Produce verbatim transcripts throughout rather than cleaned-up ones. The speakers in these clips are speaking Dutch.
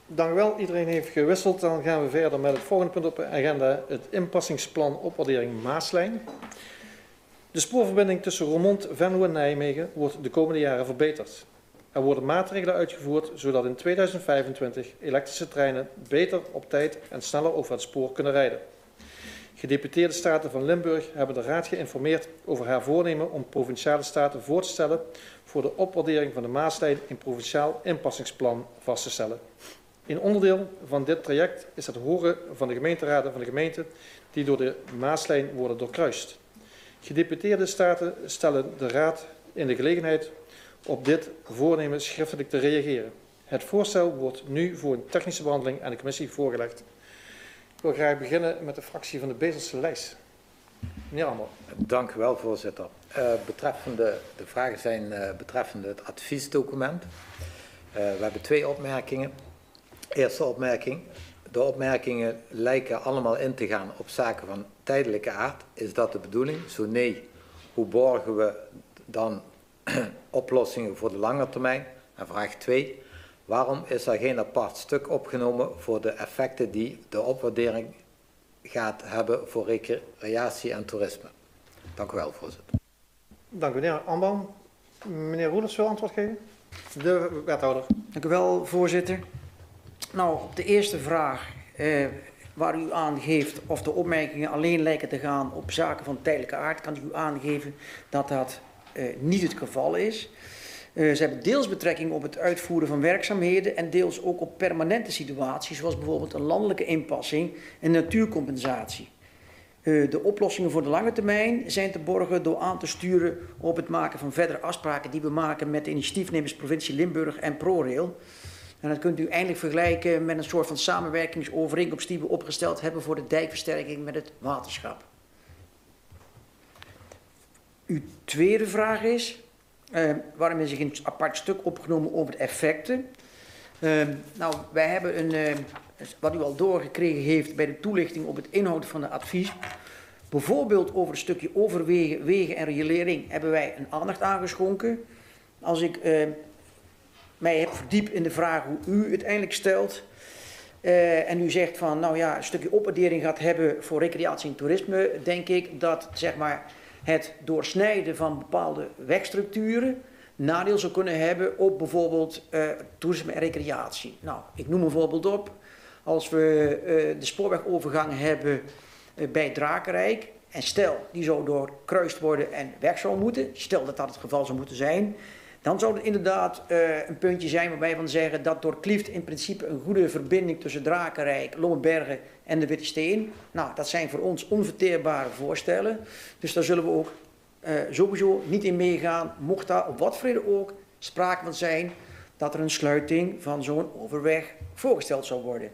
Dank u wel. Iedereen heeft gewisseld. Dan gaan we verder met het volgende punt op de agenda. Het inpassingsplan opwaardering Maaslijn. De spoorverbinding tussen Roermond, Venlo en Nijmegen wordt de komende jaren verbeterd. Er worden maatregelen uitgevoerd zodat in tweeduizend vijfentwintig elektrische treinen beter op tijd en sneller over het spoor kunnen rijden. Gedeputeerde staten van Limburg hebben de Raad geïnformeerd over haar voornemen om provinciale staten voor te stellen voor de opwaardering van de Maaslijn in provinciaal inpassingsplan vast te stellen. Een onderdeel van dit traject is het horen van de gemeenteraden van de gemeente die door de Maaslijn worden doorkruist. Gedeputeerde staten stellen de Raad in de gelegenheid op dit voornemen schriftelijk te reageren. Het voorstel wordt nu voor een technische behandeling aan de commissie voorgelegd. Ik wil graag beginnen met de fractie van de Bezelse lijst. Meneer Ambel. Dank u wel, voorzitter. Uh, betreffende, de vragen zijn uh, betreffende het adviesdocument. Uh, we hebben twee opmerkingen. Eerste opmerking. De opmerkingen lijken allemaal in te gaan op zaken van tijdelijke aard. Is dat de bedoeling? Zo nee, hoe borgen we dan oplossingen voor de lange termijn? En vraag twee. Waarom is er geen apart stuk opgenomen voor de effecten die de opwaardering gaat hebben voor recreatie en toerisme? Dank u wel, voorzitter. Dank u, meneer Ambal. Meneer Roelers wil antwoord geven? De wethouder. Dank u wel, voorzitter. Nou, op de eerste vraag eh, waar u aangeeft of de opmerkingen alleen lijken te gaan op zaken van tijdelijke aard, kan ik u aangeven dat dat eh, niet het geval is. Uh, ze hebben deels betrekking op het uitvoeren van werkzaamheden en deels ook op permanente situaties, zoals bijvoorbeeld een landelijke inpassing en natuurcompensatie. Uh, de oplossingen voor de lange termijn zijn te borgen door aan te sturen op het maken van verdere afspraken die we maken met de initiatiefnemers provincie Limburg en ProRail. En dat kunt u eindelijk vergelijken met een soort van samenwerkingsovereenkomst die we opgesteld hebben voor de dijkversterking met het waterschap. Uw tweede vraag is, uh, waarom is er geen apart stuk opgenomen over de effecten? Uh, nou, wij hebben een, uh, wat u al doorgekregen heeft bij de toelichting op het inhoud van het advies. Bijvoorbeeld over een stukje overwegen, wegen en regulering hebben wij een aandacht aangeschonken. Als ik uh, mij heb verdiept in de vraag hoe u het uiteindelijk stelt. Uh, en u zegt van, nou ja, een stukje opwaardering gaat hebben voor recreatie en toerisme, denk ik dat, zeg maar, het doorsnijden van bepaalde wegstructuren nadeel zou kunnen hebben op bijvoorbeeld uh, toerisme en recreatie. Nou, ik noem een voorbeeld op. Als we uh, de spoorwegovergang hebben uh, bij Drakenrijk en stel die zou doorkruist worden en weg zou moeten, stel dat dat het geval zou moeten zijn, dan zou het inderdaad uh, een puntje zijn waarbij we van zeggen dat door Klieft in principe een goede verbinding tussen Drakenrijk, Lommerbergen en de Witte Steen. Nou, dat zijn voor ons onverteerbare voorstellen. Dus daar zullen we ook uh, sowieso niet in meegaan, mocht daar op wat voor reden ook sprake van zijn dat er een sluiting van zo'n overweg voorgesteld zou worden.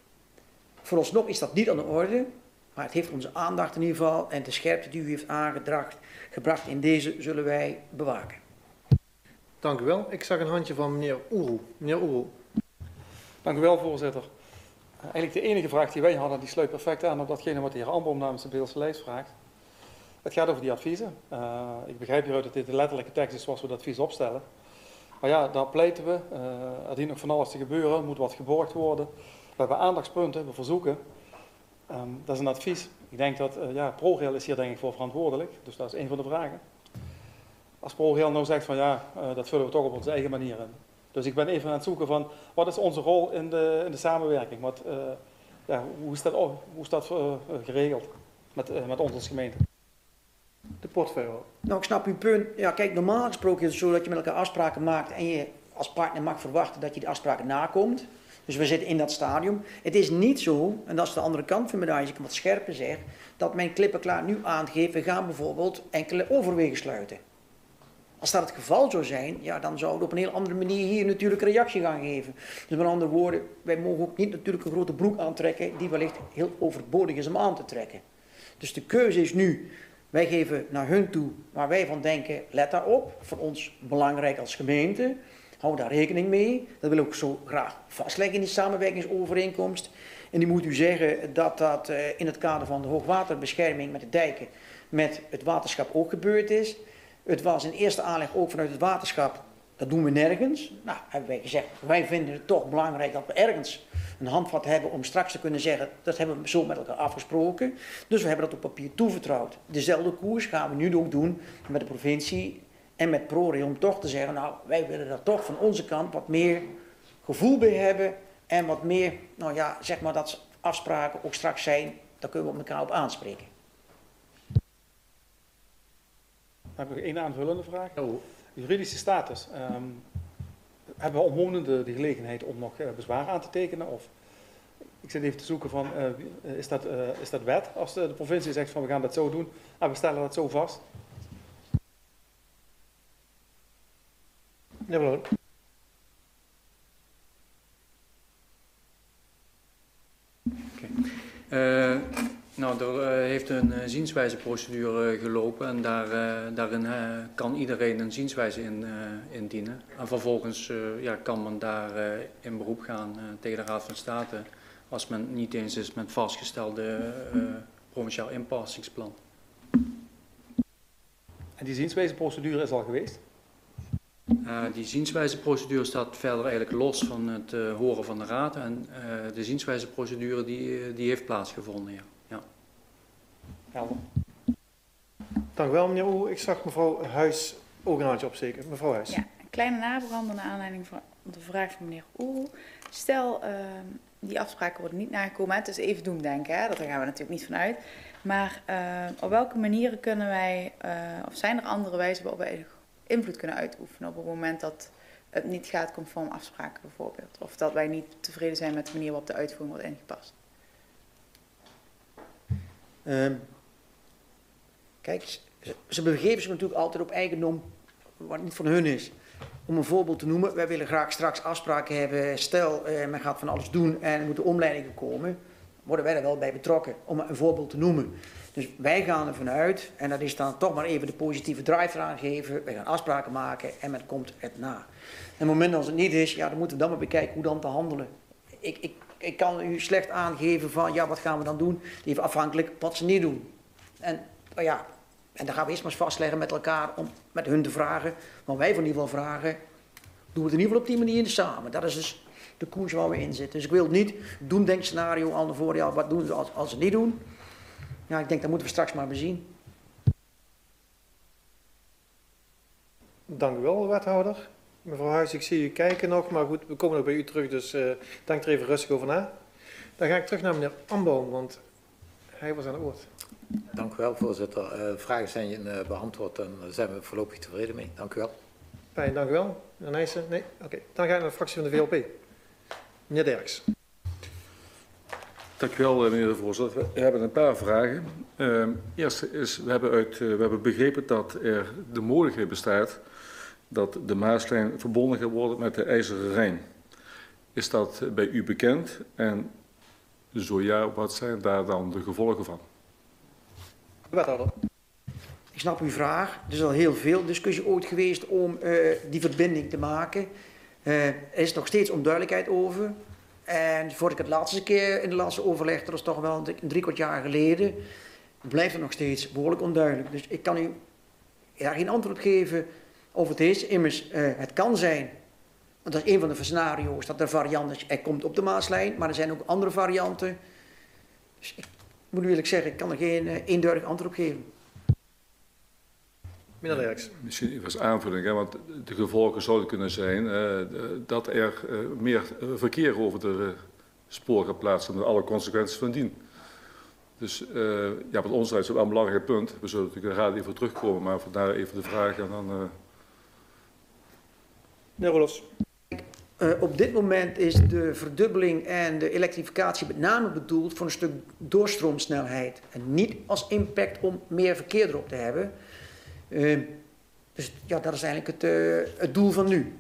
Vooralsnog is dat niet aan de orde, maar het heeft onze aandacht in ieder geval en de scherpte die u heeft aangebracht in deze zullen wij bewaken. Dank u wel. Ik zag een handje van meneer Oeroe. Meneer Oeroe. Dank u wel, voorzitter. Uh, eigenlijk de enige vraag die wij hadden, die sluit perfect aan op datgene wat de heer Ambom namens de Beelse lijst vraagt. Het gaat over die adviezen. Uh, ik begrijp hieruit dat dit de letterlijke tekst is zoals we dat advies opstellen. Maar ja, daar pleiten we. Uh, er dient nog van alles te gebeuren, er moet wat geborgd worden. We hebben aandachtspunten, we verzoeken. Um, dat is een advies. Ik denk dat, uh, ja, ProRail is hier denk ik voor verantwoordelijk. Dus dat is een van de vragen. Als ProRail nou zegt van ja, uh, dat vullen we toch op onze eigen manier in. Dus ik ben even aan het zoeken van wat is onze rol in de, in de samenwerking? Wat, uh, ja, hoe is dat, oh, hoe is dat uh, geregeld met, uh, met ons als gemeente? De portfolio. Nou, ik snap uw punt. Ja, kijk, normaal gesproken is het zo dat je met elkaar afspraken maakt en je als partner mag verwachten dat je die afspraken nakomt. Dus we zitten in dat stadium. Het is niet zo, en dat is de andere kant van de medaille, als ik wat scherper zeg, dat mijn klippenklaar nu aangeeft, we gaan bijvoorbeeld enkele overwegen sluiten. Als dat het geval zou zijn, ja, dan zouden we op een heel andere manier hier natuurlijk een reactie gaan geven. Dus met andere woorden, wij mogen ook niet natuurlijk een grote broek aantrekken die wellicht heel overbodig is om aan te trekken. Dus de keuze is nu, wij geven naar hun toe waar wij van denken, let daarop, voor ons belangrijk als gemeente, hou daar rekening mee. Dat wil ik ook zo graag vastleggen in die samenwerkingsovereenkomst. En die moet u zeggen dat dat in het kader van de hoogwaterbescherming met de dijken met het waterschap ook gebeurd is. Het was in eerste aanleg ook vanuit het waterschap Dat doen we nergens. Nou, hebben wij gezegd, wij vinden het toch belangrijk dat we ergens een handvat hebben om straks te kunnen zeggen, dat hebben we zo met elkaar afgesproken. Dus we hebben dat op papier toevertrouwd. Dezelfde koers gaan we nu ook doen met de provincie en met ProRail om toch te zeggen, nou, wij willen er toch van onze kant wat meer gevoel bij hebben en wat meer, nou ja, zeg maar dat afspraken ook straks zijn, daar kunnen we op elkaar op aanspreken. Dan heb ik nog één aanvullende vraag. Juridische status. Um, hebben omwonenden de gelegenheid om nog uh, bezwaar aan te tekenen? Of, ik zit even te zoeken van, uh, is, dat, uh, is dat wet als de, de provincie zegt van we gaan dat zo doen en we stellen dat zo vast? Ja, bedoel. Uh, nou, er uh, heeft een uh, zienswijzeprocedure uh, gelopen en daar, uh, daarin uh, kan iedereen een zienswijze in, uh, indienen. En vervolgens uh, ja, kan men daar uh, in beroep gaan uh, tegen de Raad van State als men niet eens is met vastgestelde uh, provinciaal inpassingsplan. En die zienswijzeprocedure is al geweest? Uh, die zienswijzeprocedure staat verder eigenlijk los van het uh, horen van de Raad en uh, de zienswijzeprocedure die, die heeft plaatsgevonden, ja. ja. Helder. Dank u wel, meneer Oeh. Ik zag mevrouw Huis ook een handje opsteken. Mevrouw Huis. Ja, een kleine nabrander naar aanleiding van de vraag van meneer Oeh. Stel, uh, die afspraken worden niet nagekomen. Het is even doemdenken, hè? Daar gaan we natuurlijk niet van uit. Maar uh, op welke manieren kunnen wij, uh, of zijn er andere wijzen waarop wij invloed kunnen uitoefenen op het moment dat het niet gaat conform afspraken bijvoorbeeld? Of dat wij niet tevreden zijn met de manier waarop de uitvoering wordt ingepast? Um, kijk, ze, ze begeven zich natuurlijk altijd op eigendom wat niet van hun is. Om een voorbeeld te noemen, wij willen graag straks afspraken hebben. Stel, uh, men gaat van alles doen en er moeten omleidingen komen. Worden wij er wel bij betrokken, om een voorbeeld te noemen. Dus wij gaan ervan uit, en dat is dan toch maar even de positieve drive eraan geven. Wij gaan afspraken maken en men komt het na. En op het moment als het niet is, ja, dan moeten we dan maar bekijken hoe dan te handelen. Ik, ik, ik kan u slecht aangeven van, ja, wat gaan we dan doen? Even afhankelijk wat ze niet doen. En, nou ja, en dan gaan we eerst maar eens vastleggen met elkaar om met hun te vragen. Maar wij van in ieder geval vragen, doen we het in ieder geval op die manier samen. Dat is dus de koers waar we in zitten. Dus ik wil het niet doen, denk scenario al naar voren, ja, wat doen ze als, als ze het niet doen? Ja, ik denk dat moeten we straks maar bezien. Dank u wel, wethouder. Mevrouw Huis, ik zie u kijken nog, maar goed, we komen nog bij u terug, dus uh, denk er even rustig over na. Dan ga ik terug naar meneer Amboom, want hij was aan het woord. Dank u wel, voorzitter. Uh, de vragen zijn uh, beantwoord en daar zijn we voorlopig tevreden mee. Dank u wel. Fijn, dank u wel. Meneer Nijssen? Nee? Oké. Okay. Dan ga ik naar de fractie van de V L P. Meneer Derks. Dank u wel, meneer de voorzitter. We hebben een paar vragen. Uh, eerst is, we hebben, uit, uh, we hebben begrepen dat er de mogelijkheid bestaat dat de Maaslijn verbonden gaat worden met de IJzeren Rijn. Is dat bij u bekend? En zo ja, wat zijn daar dan de gevolgen van? Wethouder. Ik snap uw vraag. Er is al heel veel discussie ooit geweest om uh, die verbinding te maken. Uh, er is nog steeds onduidelijkheid over. En voordat ik het laatste keer in de laatste overleg, dat is toch wel een drie kwart jaar geleden, blijft het nog steeds behoorlijk onduidelijk. Dus ik kan u ja, geen antwoord geven of het is. Immers, uh, het kan zijn, want dat is een van de scenario's, dat er variant is, er komt op de Maaslijn, maar er zijn ook andere varianten. Dus ik moet u eerlijk zeggen, ik kan er geen uh, eenduidig antwoord op geven. Meneer Derks. Misschien even als aanvulling, hè, want de gevolgen zouden kunnen zijn uh, dat er uh, meer uh, verkeer over de uh, spoor gaat plaatsen met alle consequenties van dien. Dus uh, ja, wat ons is het wel een belangrijk punt. We zullen natuurlijk de raad even terugkomen, maar vandaar even de vraag en dan... Uh... Meneer Roelofs. Uh, op dit moment is de verdubbeling en de elektrificatie met name bedoeld voor een stuk doorstroomsnelheid. En niet als impact om meer verkeer erop te hebben. Uh, dus ja, dat is eigenlijk het, uh, het doel van nu.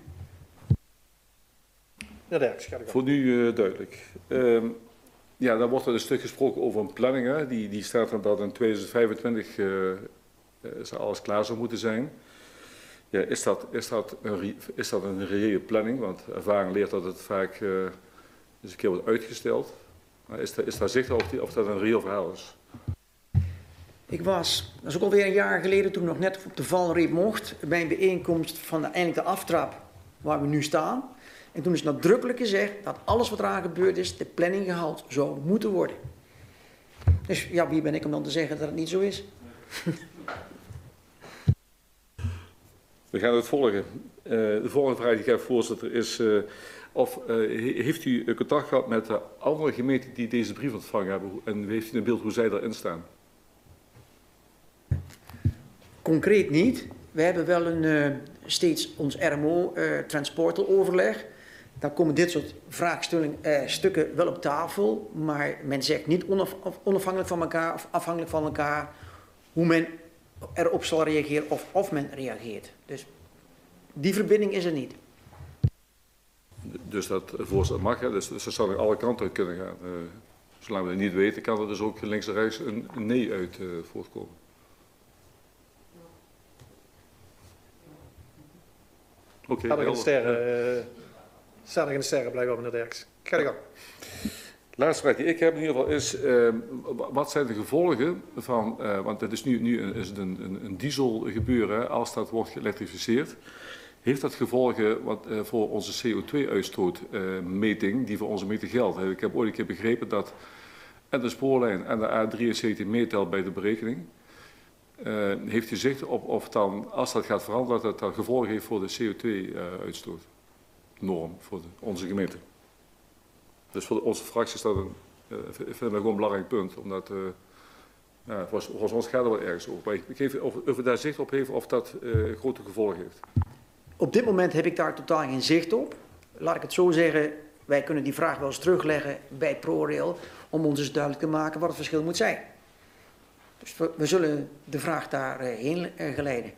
Meneer Derks, ga ik Voor nu uh, duidelijk. Uh, ja, dan wordt er een stuk gesproken over een planning. Hè. Die, die staat er dat in tweeduizend vijfentwintig uh, uh, zou alles klaar zou moeten zijn. Ja, is, dat, is, dat een, is dat een reële planning? Want ervaring leert dat het vaak uh, eens een keer wordt uitgesteld. Maar is, daar, is daar zicht op of, die, of dat een reëel verhaal is? Ik was, dat is ook alweer een jaar geleden, toen ik nog net op de valreep mocht, bij een bijeenkomst van de, eindelijk de aftrap waar we nu staan. En toen is nadrukkelijk gezegd dat alles wat eraan gebeurd is, de planning gehaald zou moeten worden. Dus ja, wie ben ik om dan te zeggen dat het niet zo is? We gaan het volgen. Uh, de volgende vraag die ik heb, voorzitter, is uh, of uh, heeft u contact gehad met de andere gemeenten die deze brief ontvangen hebben en heeft u een beeld hoe zij erin staan? Concreet niet. We hebben wel een, uh, steeds ons R M O uh, transporteroverleg. Daar komen dit soort vraagstukken uh, stukken wel op tafel, maar men zegt niet onaf, onafhankelijk van elkaar of afhankelijk van elkaar hoe men erop zal reageren of of men reageert. Dus die verbinding is er niet. Dus dat voorstel mag, hè? Dus, dus dat zou naar alle kanten uit kunnen gaan. Uh, zolang we het niet weten, kan er dus ook links en rechts een, een nee uit uh, voortkomen. Oké, Staat er in de sterren, uh, staat er in de sterren blijkbaar, meneer Derks. Ga je gang. De laatste vraag die ik heb in ieder geval is, uh, wat zijn de gevolgen van, uh, want het is nu, nu een, is het een, een, een diesel gebeuren als dat wordt geëlektrificeerd. Heeft dat gevolgen wat, uh, voor onze C O twee uitstootmeting uh, die voor onze meting geldt? Ik heb ooit een keer begrepen dat en de spoorlijn en de A drieënzeventig meetelt bij de berekening. Uh, heeft u zicht op of dan, als dat gaat veranderen, dat dat gevolgen heeft voor de C O twee uitstootnorm voor de, onze gemeente? Dus voor de, onze fractie is dat een, uh, vinden we gewoon een belangrijk punt, omdat uh, ja, voor, voor ons gaat er wel ergens over. Maar ik geef of, of we daar zicht op heeft of dat uh, grote gevolgen heeft. Op dit moment heb ik daar totaal geen zicht op. Laat ik het zo zeggen, wij kunnen die vraag wel eens terugleggen bij ProRail om ons dus duidelijk te maken wat het verschil moet zijn. Dus we, we zullen de vraag daarheen uh, geleiden.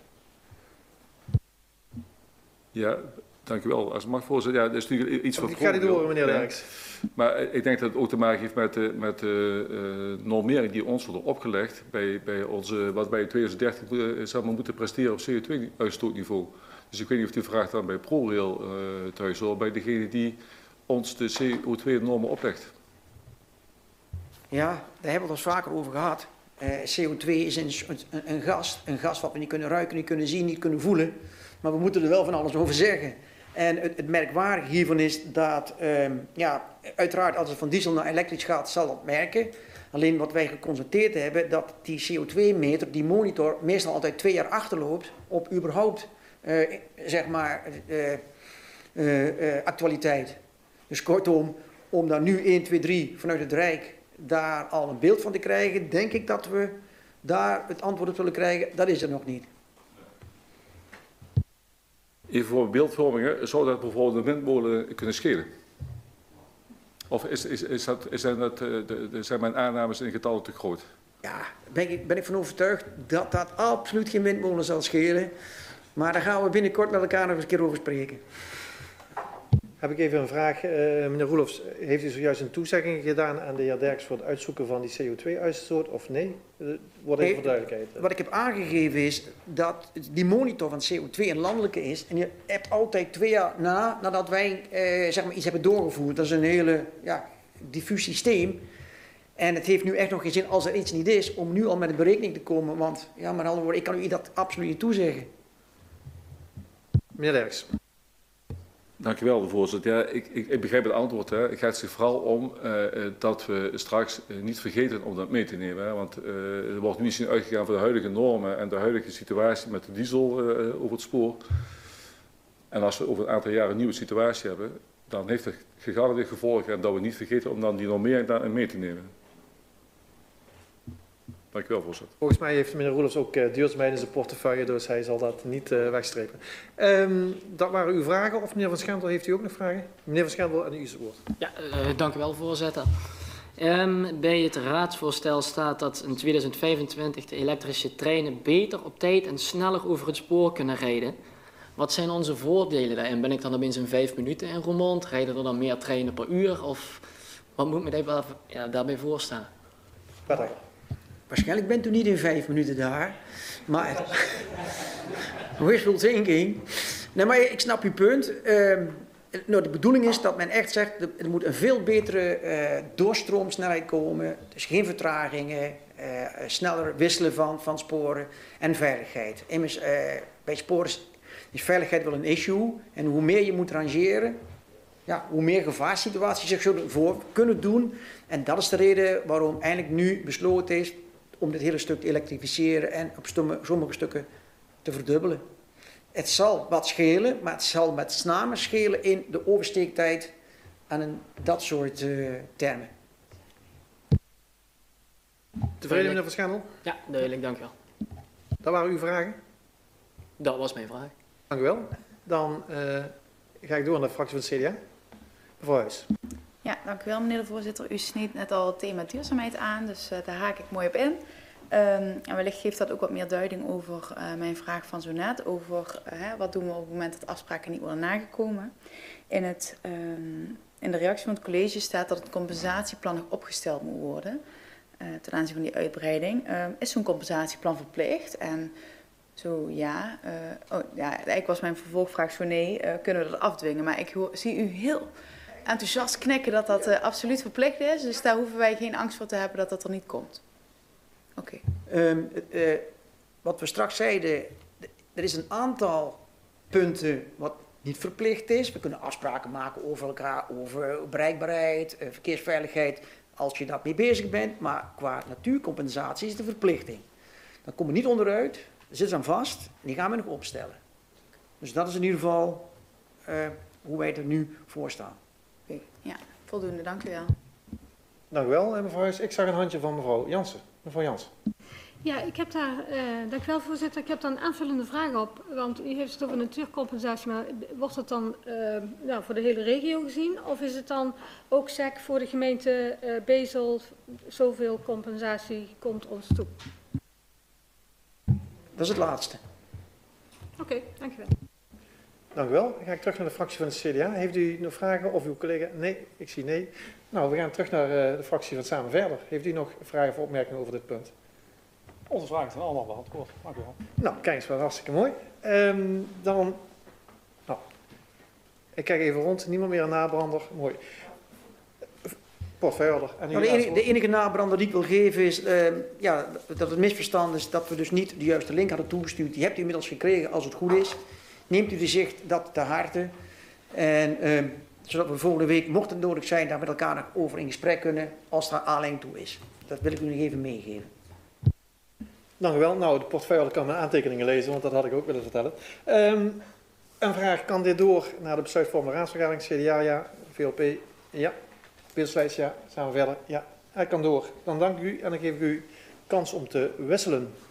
Ja, dank u wel. Als het mag, voorzitter. Ja, dat is natuurlijk iets wat... Ik ga niet door, meneer ja. Derks. Maar ik denk dat het ook te maken heeft met de, met de uh, normering die ons wordt opgelegd bij, bij onze, wat wij in twintig dertien uh, zeg maar, moeten presteren op C O twee uitstootniveau. Dus ik weet niet of u vraagt dan bij ProRail uh, thuis hoor, bij degene die ons de C O twee normen oplegt. Ja, daar hebben we het al vaker over gehad. Uh, C O twee is een, een, een gas, een gas wat we niet kunnen ruiken, niet kunnen zien, niet kunnen voelen. Maar we moeten er wel van alles over zeggen. En het, het merkwaardige hiervan is dat, um, ja, uiteraard als het van diesel naar elektrisch gaat, zal dat merken. Alleen wat wij geconstateerd hebben, dat die C O twee meter, die monitor, meestal altijd twee jaar achterloopt op überhaupt, uh, zeg maar, uh, uh, uh, actualiteit. Dus kortom, om daar nu één, twee, drie vanuit het Rijk daar al een beeld van te krijgen, denk ik dat we daar het antwoord op zullen krijgen. Dat is er nog niet. Even voor beeldvormingen, zou dat bijvoorbeeld de windmolen kunnen schelen? Of is, is, is dat, zijn, dat, de, de, zijn mijn aannames in getallen te groot? Ja, ben ik, ben ik van overtuigd dat dat absoluut geen windmolen zal schelen. Maar daar gaan we binnenkort met elkaar nog eens een keer over spreken. Heb ik even een vraag. Uh, meneer Roelofs, heeft u zojuist een toezegging gedaan aan de heer Derks voor het uitzoeken van die C O twee uitstoot of nee? Uh, wordt even voor duidelijkheid. Wat ik heb aangegeven is dat die monitor van C O twee een landelijke is. En je hebt altijd twee jaar na, nadat wij uh, zeg maar iets hebben doorgevoerd. Dat is een hele ja, diffuus systeem. En het heeft nu echt nog geen zin als er iets niet is om nu al met een berekening te komen. Want ja, met andere woorden, ik kan u dat absoluut niet toezeggen. Meneer Derks. Dank u wel, voorzitter. Ja, ik, ik, ik begrijp het antwoord. Hè. Het gaat zich vooral om uh, dat we straks uh, niet vergeten om dat mee te nemen. Hè. Want uh, er wordt nu misschien uitgegaan van de huidige normen en de huidige situatie met de diesel uh, over het spoor. En als we over een aantal jaren een nieuwe situatie hebben, dan heeft het gegarandeerd gevolgen en dat we niet vergeten om dan die normering daarin mee te nemen. Dank u wel, voorzitter. Volgens mij heeft meneer Roelofs ook uh, duurzaamheid in zijn portefeuille, dus hij zal dat niet uh, wegstrepen. Um, dat waren uw vragen, of meneer Van Schendel, heeft u ook nog vragen? Meneer Van Schendel, aan u is het woord. Ja, uh, dank u wel, voorzitter. Um, bij het raadsvoorstel staat dat in tweeduizend vijfentwintig de elektrische treinen beter op tijd en sneller over het spoor kunnen rijden. Wat zijn onze voordelen daarin? Ben ik dan opeens in vijf minuten in Roermond? Rijden er dan meer treinen per uur? Of wat moet me daarbij, ja, daarbij voorstaan? Patrick. Waarschijnlijk bent u niet in vijf minuten daar, maar wishful thinking. Nee, maar ik snap uw punt. Uh, nou, de bedoeling is dat men echt zegt, er moet een veel betere uh, doorstroomsnelheid komen. Dus geen vertragingen, uh, sneller wisselen van, van sporen en veiligheid. Immers, uh, bij sporen is veiligheid wel een issue. En hoe meer je moet rangeren, ja, hoe meer gevaarsituaties zich zullen voor kunnen doen. En dat is de reden waarom eigenlijk nu besloten is om dit hele stuk te elektrificeren en op sommige stukken te verdubbelen. Het zal wat schelen, maar het zal met name schelen in de oversteektijd en in dat soort uh, termen. Tevreden, meneer Van Schendel? Ja, duidelijk, dank u wel. Dat waren uw vragen? Dat was mijn vraag. Dank u wel. Dan uh, ga ik door naar de fractie van het C D A. Mevrouw Huis. Ja, dank u wel, meneer de voorzitter. U sneed net al het thema duurzaamheid aan, dus uh, daar haak ik mooi op in. Um, en wellicht geeft dat ook wat meer duiding over uh, mijn vraag van zo net, over uh, wat doen we op het moment dat afspraken niet worden nagekomen. In, het, um, in de reactie van het college staat dat het compensatieplan nog opgesteld moet worden uh, ten aanzien van die uitbreiding. Uh, is zo'n compensatieplan verplicht? En zo ja, uh, oh, ja, eigenlijk was mijn vervolgvraag zo nee, uh, kunnen we dat afdwingen? Maar ik hoor, zie u heel enthousiast knikken dat dat uh, absoluut verplicht is, dus daar hoeven wij geen angst voor te hebben dat dat er niet komt. Oké. Okay. Um, uh, wat we straks zeiden, er is een aantal punten wat niet verplicht is. We kunnen afspraken maken over elkaar, over bereikbaarheid, uh, verkeersveiligheid, als je daar mee bezig bent. Maar qua natuurcompensatie is de verplichting. Dan komen we niet onderuit, er zit aan vast en die gaan we nog opstellen. Dus dat is in ieder geval uh, hoe wij er nu voor staan. Oké, okay. Ja, voldoende, dank u wel. Dank u wel, mevrouw Huis. Ik zag een handje van mevrouw Jansen. Mevrouw Jansen. Ja, ik heb daar, uh, dank u wel voorzitter, ik heb daar een aanvullende vraag op. Want u heeft het over natuurcompensatie, maar wordt het dan uh, nou, voor de hele regio gezien? Of is het dan ook S E C voor de gemeente uh, Bezel, zoveel compensatie komt ons toe? Dat is het laatste. Oké, okay, dank u wel. Dank u wel. Dan ga ik terug naar de fractie van het C D A. Heeft u nog vragen of uw collega? Nee, ik zie nee. Nou, we gaan terug naar uh, de fractie van Samen Verder. Heeft u nog vragen of opmerkingen over dit punt? Onze vragen zijn allemaal beantwoord. Dank u wel. Nou, kijk eens, wel hartstikke mooi. Um, dan, nou, ik kijk even rond. Niemand meer een nabrander. Mooi. Portverder. En nou, de, enige, de enige nabrander die ik wil geven is uh, ja, dat het misverstand is dat we dus niet de juiste link hadden toegestuurd. Die hebt u inmiddels gekregen als het goed is. Neemt u de zicht dat te harte. En uh, zodat we volgende week, mocht het nodig zijn, daar met elkaar nog over in gesprek kunnen als er aanleiding toe is. Dat wil ik u nog even meegeven. Dank u wel. Nou, de portefeuille kan mijn aantekeningen lezen, want dat had ik ook willen vertellen. Um, een vraag, kan dit door naar de besluitvormende raadsvergadering? C D A ja, V L P ja, Beeldenslijst ja, Samen Verder ja. Hij kan door. Dan dank ik u en dan geef ik u kans om te wisselen.